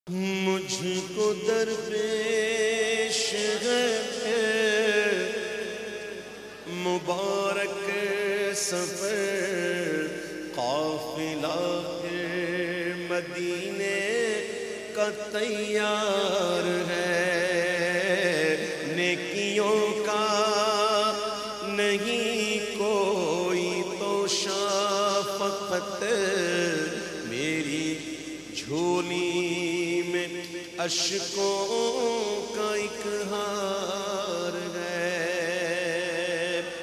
مجھ کو درپیش ہے مبارک سفر، قافلہ مدینے کا تیار ہے، نیکیوں کا نہیں کوئی تو شفقت، میری جھولی میں اشکوں کا ایک ہار ہے،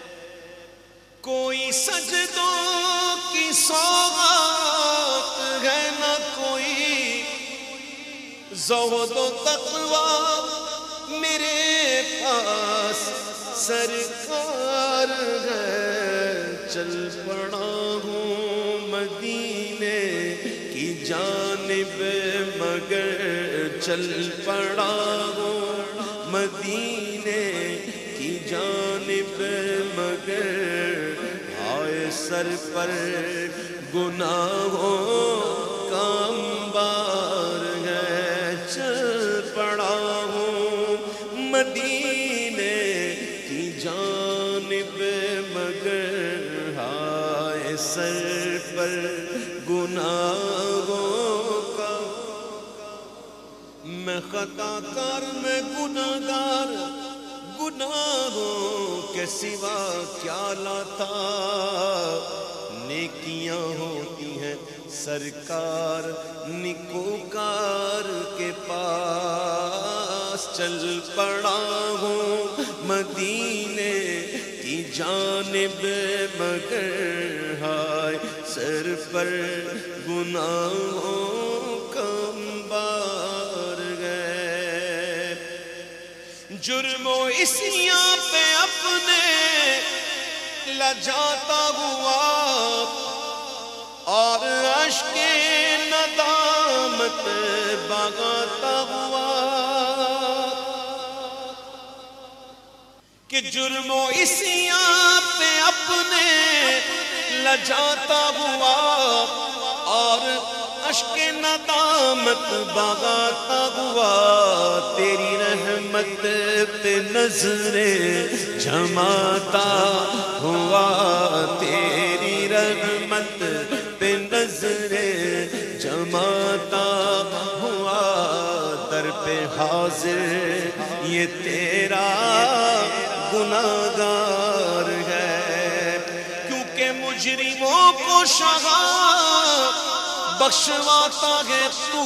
کوئی سجدوں کی سوغات ہے، نہ کوئی زہد و تقوی میرے پاس سرکار ہے، چل پڑا ہوں مدینے کی جانب مگر چل پڑا ہوں مدینے کی جانب مگر آئے سر پر گناہوں کا انبار ہے، چل پڑا ہوں مدینے کی جانب مگر آئے سر پر گناہوں کا، میں خطا کار میں گناہگار، گناہوں کے سوا کیا لاتا، نیکیاں ہوتی ہیں سرکار نیکوکار کے پاس، چل پڑا ہوں مدینے کی جانب مگر ہائے سر پر گناہوں کا انبار ہے، جرم و عصیاں پہ اپنے لجاتا ہوا اور اشک ندامت بہاتا ہوا، کہ جرم و عصیاں پہ اپنے لجاتا ہوا اور اشک ندامت بہاتا ہوا، تیری رحمت پہ نظریں جماتا ہوا، تیری رحمت پہ نظریں جماتا ہوا، در پہ حاضر یہ تیرا گناہگار ہے، کیونکہ مجرموں کو شہا بخشواتا ہے تو،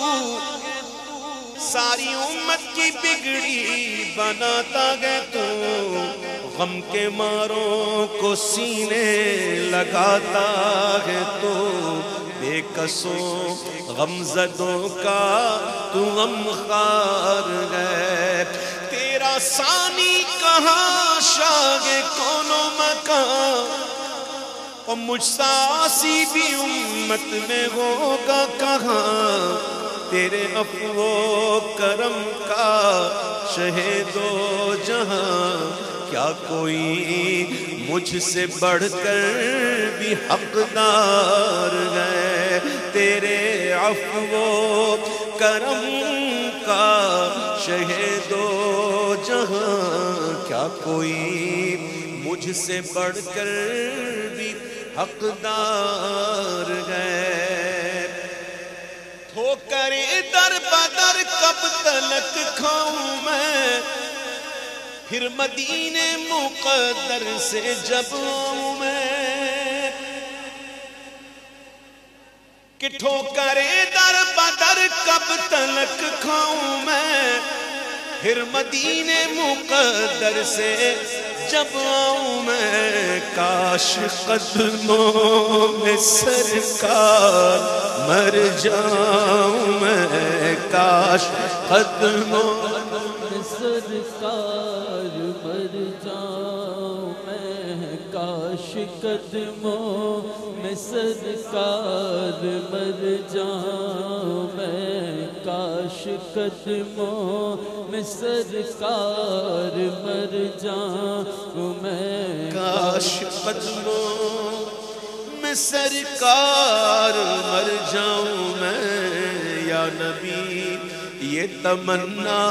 ساری امت کی بگڑی بناتا ہے تو، غم کے ماروں کو سینے لگاتا ہے تو، بے کسوں غم زدوں کا تو غمخوار ہے، تیرا ثانی کہاں شاہ کون و مکان، اور مجھ سا عاصی بھی امت میں ہوگا کہاں، تیرے عفو و کرم کا شہد و جہاں، کیا کوئی مجھ سے بڑھ کر بھی حقدار ہے، تیرے عفو و کرم کا شہد و جہاں، کیا کوئی مجھ سے بڑھ کر بھی حقدار ہے، ٹھوکریں در بدر کب تلک کھاؤں میں، پھر مدینے مقدر سے جب آؤں میں، کہ ٹھوکریں در بدر کب تلک کھاؤں میں، پھر مدینے مقدر سے جب آؤں میں، کاش قدموں میں سرکار مر جاؤں میں، کاش قدموں میں سرکار مر جاؤں میں، کاش قدموں میں سرکار مر جاؤں میں، کاش قدموں میں سرکار مر جاؤں میں، کاش قدموں میں سرکار مر جاؤں میں، یا نبی یہ تمنا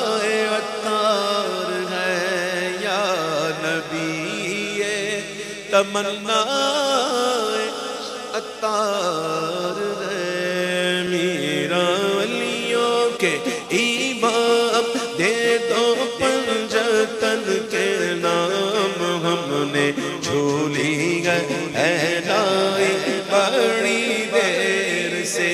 عطار ہے یا نبی، یہ تمنا عطار ہے، میرا ولیوں کے امام دے دو پنجتن کے نام، ہم نے جھولی ہے نائی بڑی دیر سے،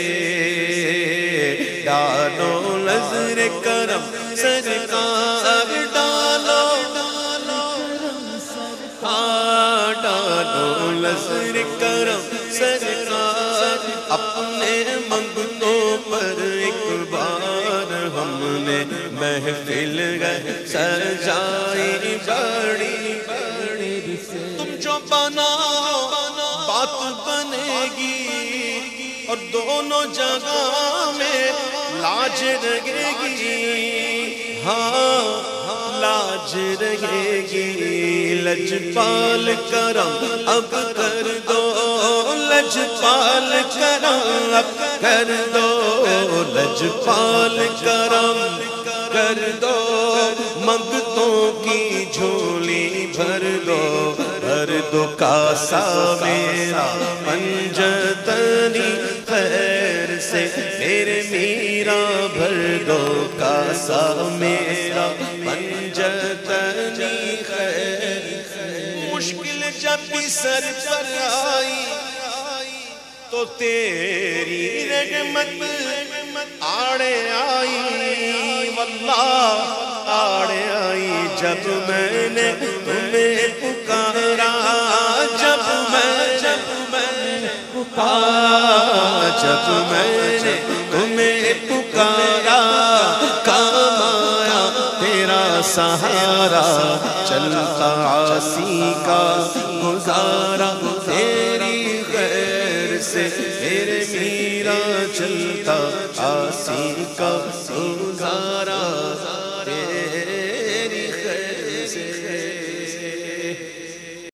ڈالو نظر کرم سرکار، ڈالو ڈالو نظر کرم سرکار، اپنے منگتوں پر ایک بار ہم نے محفل سجائی بڑی بڑی، تم جو بناؤ بات بنے گی، اور دونوں جگہ میں لاج رہے گی، ہاں لاج رہے گی، لجپال کرم اب کر دو، لجپال کرم اب کر دو، لجپال کرم کر دو، منگتوں کی جھولی بھر دو، بھر دو کاسا میرا پنجتنی خیر سے، میرے میرا بھر دو کاسا میرا پنجتنی خیر سے، مشکل جب بھی سر پر آئی تو تیری رحمت آڑے آئی، واللہ آڑے آئی، جب میں نے تمہیں پکارا، جب میں پکارا، جب میں نے تمہیں پکارا، کام آیا تیرا سہارا، چلتا عاصی کا گزارا، تیری خیر سے میرے میرا چلتا عاصی کا گزارا،